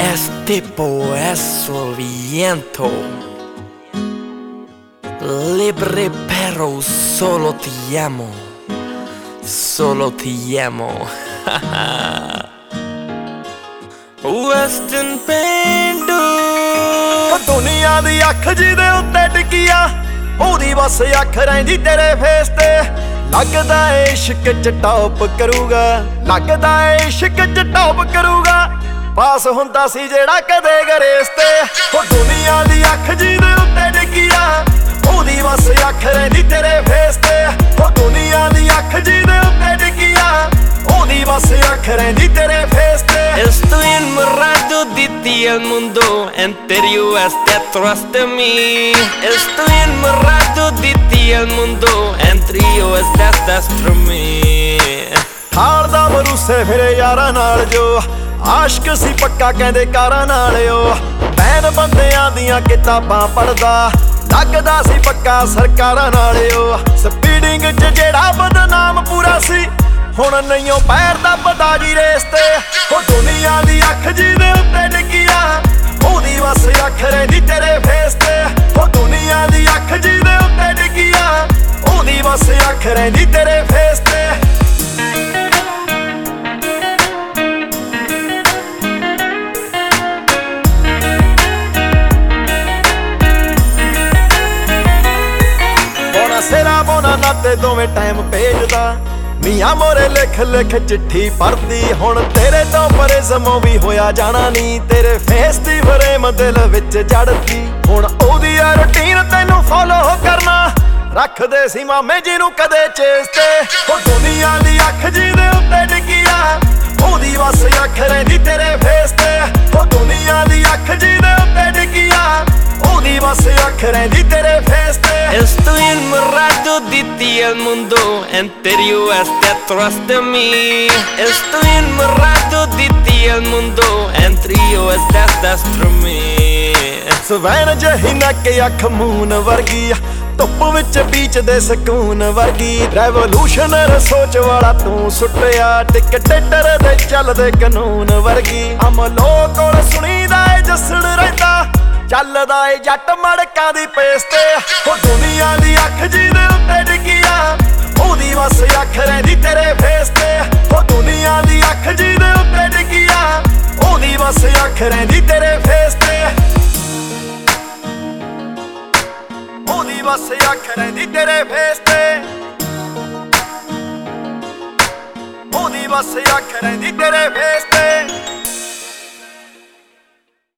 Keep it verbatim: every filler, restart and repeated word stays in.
Este poeso viento, libre pero solo te amo, solo te amo. Western Pendu ਦੁਨੀਆ ਦੀ ਅੱਖ ਜਿਹਦੇ ਉੱਤੇ ਟਿਕਿਆ ਉਹਦੀ ਬਸ ਅੱਖ ਰਹਿੰਦੀ ਤੇਰੇ ਫੇਸ ਤੇ ਲੱਗਦਾ ਏ ਇਸ਼ਕ ਚ ਟੌਪ ਕਰੂਗਾ ਲੱਗਦਾ ਏ ਇਸ਼ਕ ਚ ਟੌਪ ਕਰੂਗਾ ਪਾਸ ਹੁੰਦਾ ਸੀ ਜਿਹੜਾ ਕਦੇ ਗਰੇਸ ਤੇ ਉਹ ਦੁਨੀਆ ਦੀ ਅੱਖ ਜਿਹਦੇ ਉੱਤੇ ਟਿਕਿਆ ਉਹਦੀ ਬਸ ਅੱਖ ਰਹਿੰਦੀ ਤੇਰੇ ਫੇਸ ਤੇ ਉਹ ਦੁਨੀਆ ਦੀ ਅੱਖ ਜਿਹਦੇ ਉੱਤੇ ਟਿਕਿਆ ਉਹਦੀ ਬਸ ਅੱਖ ਰਹਿੰਦੀ ਤੇਰੇ ਫੇਸ ਤੇ Estoy enamorado de ti, el mundo entero está atrás de mí. Estoy enamorado de ti, el mundo entero está atrás de mí. ਹਾਰ ਦਾ ਭਰੂਸੇ ਫਿਰੇ ਯਾਰਾਂ ਨਾਲ ਜੋ ਆਸ਼ਕ ਸੀ ਪੱਕਾ ਕਹਿੰਦੇ ਕਾਰਾਂ ਨਾਲ ਓ ਬੈਨ ਬੰਦਿਆਂ ਦੀਆਂ ਕਿਤਾਬਾਂ ਪੜਦਾ ਲੱਗਦਾ ਸੀ ਪੱਕਾ ਸਰਕਾਰਾਂ ਨਾਲ ਓ ਸਪੀਡਿੰਗ ਚ ਜਿਹੜਾ ਬਦਨਾਮ ਪੂਰਾ ਸੀ ਹੁਣ ਨਹੀਂਓ ਪੈਰ ਦਾ ਪਤਾ ਜੀ ਰੇਸ ਤੇ ਉਹ ਦੁਨੀਆ ਦੀ ਅੱਖ ਜਿਹਦੇ ਉੱਤੇ ਡਿੱਗਿਆ ਉਹਦੀ ਬਸ ਅੱਖ ਰਹਿੰਦੀ ਤੇਰੇ ਫੇਸ ਤੇ ਉਹ ਦੁਨੀਆ ਦੀ ਅੱਖ ਜਿਹਦੇ ਉੱਤੇ ਡਿੱਗਿਆ ਉਹਦੀ ਬਸ ਅੱਖ ਰਹਿੰਦੀ ਤੇਰੇ ਫੇਸ ਤੇ ਬੋਨਾ ਸਿਰਾ ਬੋਨਾ ਨਾਤੇ ਦੋਵੇਂ ਟਾਈਮ ਭੇਜਦਾ ਮੀਆਂ ਮੋਰੇ ਲਿਖ ਲਿਖ ਚਿੱਠੀ ਪੜਦੀ ਹੁਣ ਤੇਰੇ ਤੋਂ ਪਰੇ ਸਮੋਂ ਵੀ ਹੋਇਆ ਜਾਣਾ ਨੀ ਤੇਰੇ ਫੇਸ ਦੀ ਫਰੇਮ ਦਿਲ ਵਿੱਚ ਜੜਦੀ ਹੁਣ ਉਹਦੀ ਆ ਰੁਟੀਨ ਤੈਨੂੰ ਫੋਲੋ ਕਰਨਾ ਰੱਖਦੇ ਸੀ ਮਾਮੇ ਜੀ ਨੂੰ ਕਦੇ ਚੇਸ ਤੇ ਉਹ ਦੁਨੀਆ ਦੀ ਅੱਖ ਜਿਹਦੇ ਉੱਤੇ ਡਿੱਗਿਆ ਉਹਦੀ ਬਸ ਅੱਖ ਰਹਿੰਦੀ ਤੇਰੇ ਫੇਸ ਤੇ ਉਹ ਦੁਨੀਆ ਦੀ ਅੱਖ ਜਿਹਦੇ ਉੱਤੇ ਡਿੱਗਿਆ ਉਹਦੀ ਬਸ ਅੱਖ ਰਹਿੰਦੀ ਤੇਰੇ ਫੇਸ ਤੇ Estoy enamorado de ti, el mundo entero está atrás de mí. Estoy enamorado de ti, el mundo entero está atrás de mí. ਸਵੈਨ ਜਿਹੀ ਨੱਕ ਅੱਖ ਮੂਨ ਵਰਗੀ ਧੁੱਪ ਵਿੱਚ ਬੀਚ ਦੇ ਸਕੂਨ ਵਰਗੀ ਰੈਵੋਲੂਸ਼ਨਰ ਸੋਚ ਵਾਲਾ ਤੂੰ ਸੁੱਟਿਆ ਟਿਕਟੇਟਰ ਦੇ ਚੱਲਦੇ ਕਾਨੂੰਨ ਵਰਗੀ ਅਮਲੋ ਕੋਲ ਸੁਣੀਦਾ ਏ ਜੱਸਣ ਰਹਿੰਦਾ ਚੱਲਦਾ ਏ ਜੱਟ ਮੜਕਾਂ ਦੀ ਪੇਸ ਤੇ ਉਹ ਦੁਨੀਆ ਦੀ ਅੱਖ ਜਿਹਦੇ ਉੱਤੇ ਡਿੱਗਿਆ ਉਹਦੀ ਬਸ ਅੱਖ ਰਹਿੰਦੀ ਤੇਰੇ ਫੇਸ ਤੇ ਉਹ ਦੁਨੀਆ ਦੀ ਅੱਖ ਜਿਹਦੇ ਉੱਤੇ ਡਿੱਗਿਆ ਉਹਦੀ ਬਸ ਅੱਖ ਰਹਿੰਦੀ ਤੇਰੇ ਫੇਸ ਤੇ ਉਹਦੀ ਬਸ ਅੱਖ ਰਹਿੰਦੀ ਤੇਰੇ ਫੇਸ ਤੇ ਉਹਦੀ ਬਸ ਅੱਖ ਰਹਿੰਦੀ ਤੇਰੇ ਫੇਸ